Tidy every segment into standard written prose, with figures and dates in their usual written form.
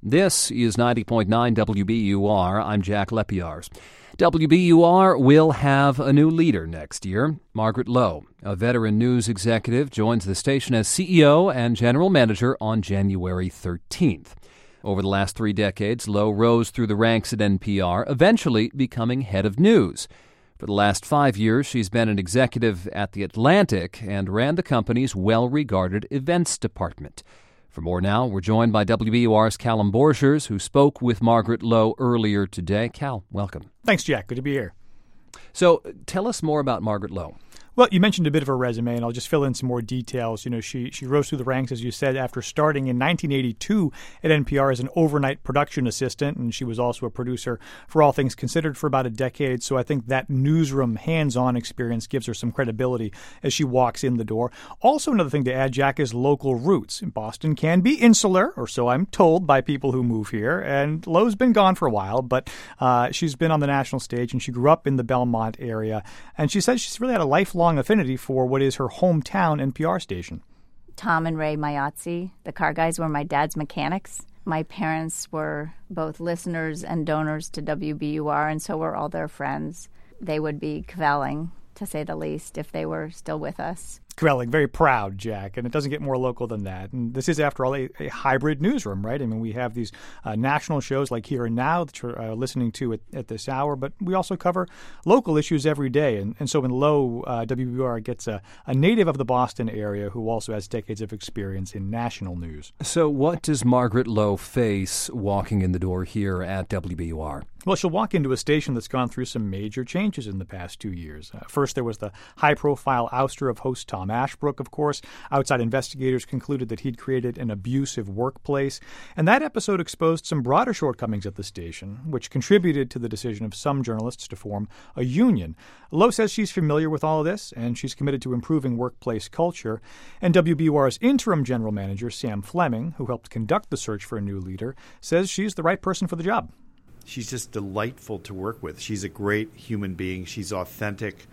This is 90.9 WBUR. I'm Jack Lepiars. WBUR will have a new leader next year. Margaret Lowe, a veteran news executive, joins the station as CEO and general manager on January 13th. Over the last 3 decades, Lowe rose through the ranks at NPR, eventually becoming head of news. For the last 5 years, she's been an executive at The Atlantic and ran the company's well-regarded events department. For more now, we're joined by WBUR's Callum Borchers, who spoke with Margaret Lowe earlier today. Cal, welcome. Thanks, Jack. Good to be here. So tell us more about Margaret Lowe. Well, you mentioned a bit of her resume, and I'll just fill in some more details. You know, she rose through the ranks, as you said, after starting in 1982 at NPR as an overnight production assistant, and she was also a producer for All Things Considered for about a decade. So I think that newsroom hands-on experience gives her some credibility as she walks in the door. Also, another thing to add, Jack, is local roots. Boston can be insular, or so I'm told by people who move here, and Lowe's been gone for a while, but she's been on the national stage, and she grew up in the Belmont area, and she says she's really had a lifelong affinity for what is her hometown NPR station. Tom and Ray Mayazzi, the car guys, were my dad's mechanics. My parents were both listeners and donors to WBUR, and so were all their friends. They would be cavelling, to say the least, if they were still with us. Quelling, very proud, Jack, and it doesn't get more local than that. And this is, after all, a hybrid newsroom, right? I mean, we have these national shows like Here and Now that you're listening to at this hour, but we also cover local issues every day. And so in Lowe, WBUR gets a native of the Boston area who also has decades of experience in national news. So what does Margaret Lowe face walking in the door here at WBUR? Well, she'll walk into a station that's gone through some major changes in the past 2 years. First, there was the high-profile ouster of host Tom Ashbrook, of course. Outside investigators concluded that he'd created an abusive workplace. And that episode exposed some broader shortcomings at the station, which contributed to the decision of some journalists to form a union. Lowe says she's familiar with all of this, and she's committed to improving workplace culture. And WBUR's interim general manager, Sam Fleming, who helped conduct the search for a new leader, says she's the right person for the job. She's just delightful to work with. She's a great human being. She's authentic.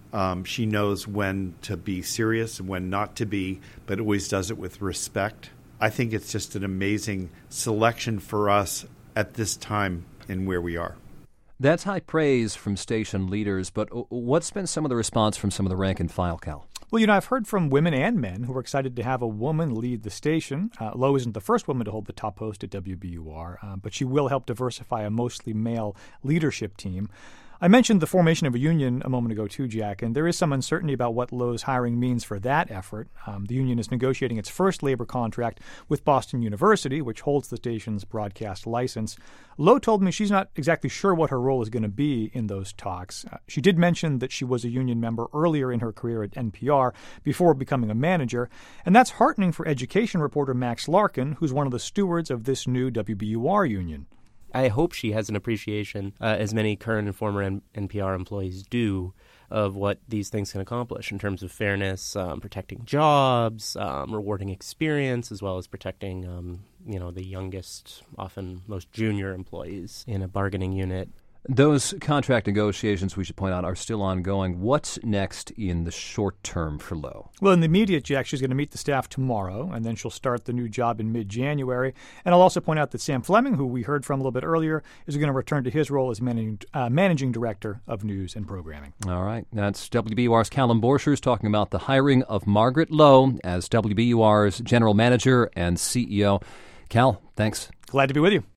She knows when to be serious and when not to be, but always does it with respect. I think it's just an amazing selection for us at this time in where we are. That's high praise from station leaders, but what's been some of the response from some of the rank and file, Cal? Well, you know, I've heard from women and men who are excited to have a woman lead the station. Lowe isn't the first woman to hold the top post at WBUR, but she will help diversify a mostly male leadership team. I mentioned the formation of a union a moment ago, too, Jack, and there is some uncertainty about what Lowe's hiring means for that effort. The union is negotiating its first labor contract with Boston University, which holds the station's broadcast license. Lowe told me she's not exactly sure what her role is going to be in those talks. She did mention that she was a union member earlier in her career at NPR before becoming a manager, and that's heartening for education reporter Max Larkin, who's one of the stewards of this new WBUR union. I hope she has an appreciation, as many current and former NPR employees do, of what these things can accomplish in terms of fairness, protecting jobs, rewarding experience, as well as protecting, the youngest, often most junior employees in a bargaining unit. Those contract negotiations, we should point out, are still ongoing. What's next in the short term for Lowe? Well, in the immediate, Jack, she's going to meet the staff tomorrow, and then she'll start the new job in mid-January. And I'll also point out that Sam Fleming, who we heard from a little bit earlier, is going to return to his role as managing director of news and programming. All right. That's WBUR's Callum Borchers talking about the hiring of Margaret Lowe as WBUR's general manager and CEO. Cal, thanks. Glad to be with you.